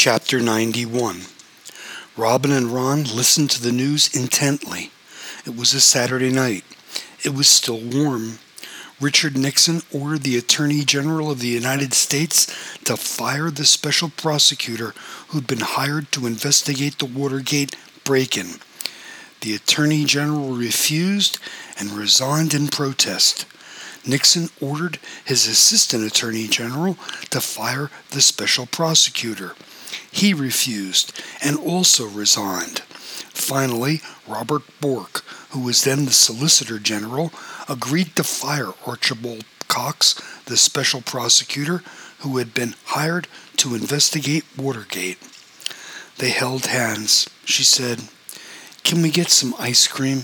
Chapter 91. Robin and Ron listened to the news intently. It was a Saturday night. It was still warm. Richard Nixon ordered the Attorney General of the United States to fire the special prosecutor who'd been hired to investigate the Watergate break-in. The Attorney General refused and resigned in protest. Nixon ordered his Assistant Attorney General to fire the special prosecutor. He refused and also resigned. Finally, Robert Bork, who was then the Solicitor General, agreed to fire Archibald Cox, the special prosecutor who had been hired to investigate Watergate. They held hands. She said, "Can we get some ice cream?"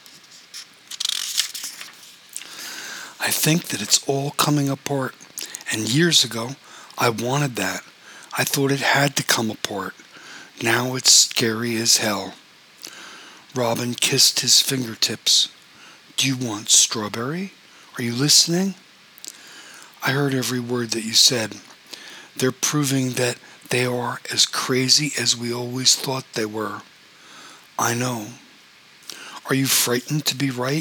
"I think that it's all coming apart, and years ago I wanted that. I thought it had to come apart. Now it's scary as hell." Robin kissed his fingertips. "Do you want strawberry? Are you listening?" "I heard every word that you said. They're proving that they are as crazy as we always thought they were." "I know." "Are you frightened to be right?"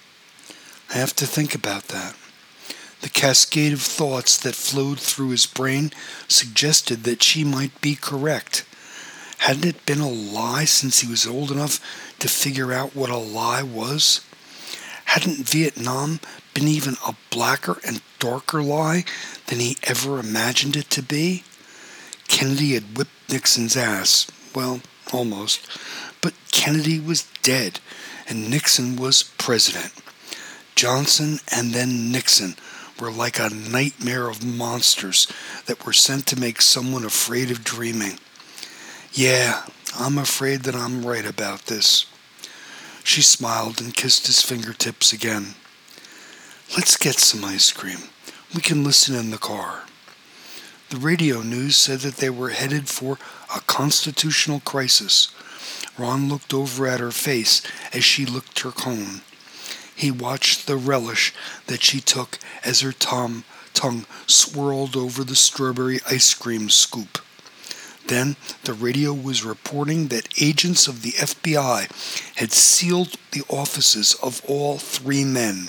"I have to think about that." The cascade of thoughts that flowed through his brain suggested that she might be correct. Hadn't it been a lie since he was old enough to figure out what a lie was? Hadn't Vietnam been even a blacker and darker lie than he ever imagined it to be? Kennedy had whipped Nixon's ass. Well, almost. But Kennedy was dead, and Nixon was president. Johnson and then Nixon were like a nightmare of monsters that were sent to make someone afraid of dreaming. "Yeah, I'm afraid that I'm right about this." She smiled and kissed his fingertips again. "Let's get some ice cream. We can listen in the car." The radio news said that they were headed for a constitutional crisis. Ron looked over at her face as she licked her cone. He watched the relish that she took as her tongue swirled over the strawberry ice cream scoop. Then the radio was reporting that agents of the FBI had sealed the offices of all three men.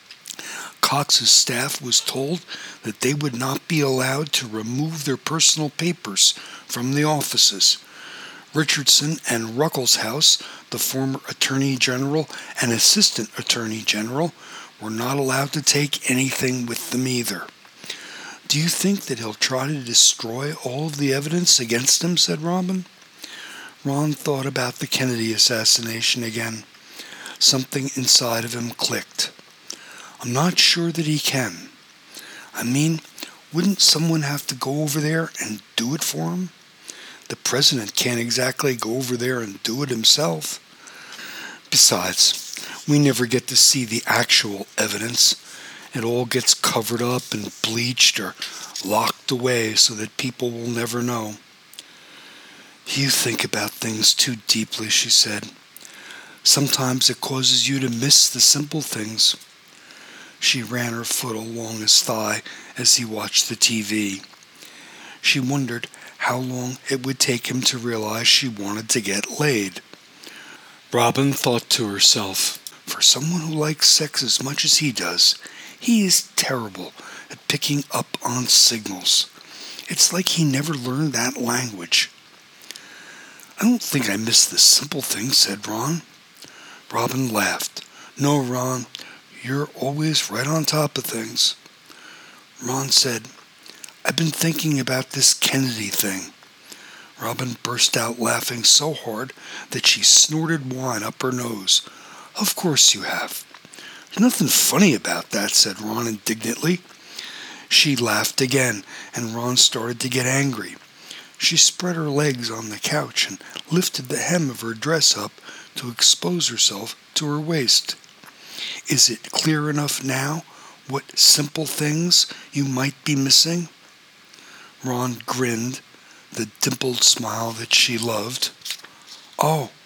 Cox's staff was told that they would not be allowed to remove their personal papers from the offices. Richardson and Ruckelshaus, the former Attorney General and Assistant Attorney General, were not allowed to take anything with them either. "Do you think that he'll try to destroy all of the evidence against him?" said Robin. Ron thought about the Kennedy assassination again. Something inside of him clicked. "I'm not sure that he can. I mean, wouldn't someone have to go over there and do it for him? The president can't exactly go over there and do it himself. Besides, we never get to see the actual evidence. It all gets covered up and bleached or locked away so that people will never know." "You think about things too deeply," she said. "Sometimes it causes you to miss the simple things." She ran her foot along his thigh as he watched the TV. She wondered how long it would take him to realize she wanted to get laid. Robin thought to herself, for someone who likes sex as much as he does, he is terrible at picking up on signals. It's like he never learned that language. "I don't think I miss the simple things," said Ron. Robin laughed. "No, Ron, you're always right on top of things." Ron said, "I've been thinking about this Kennedy thing." Robin burst out laughing so hard that she snorted wine up her nose. "Of course you have." "There's nothing funny about that," said Ron indignantly. She laughed again, and Ron started to get angry. She spread her legs on the couch and lifted the hem of her dress up to expose herself to her waist. "Is it clear enough now what simple things you might be missing?" Ron grinned, the dimpled smile that she loved. "Oh,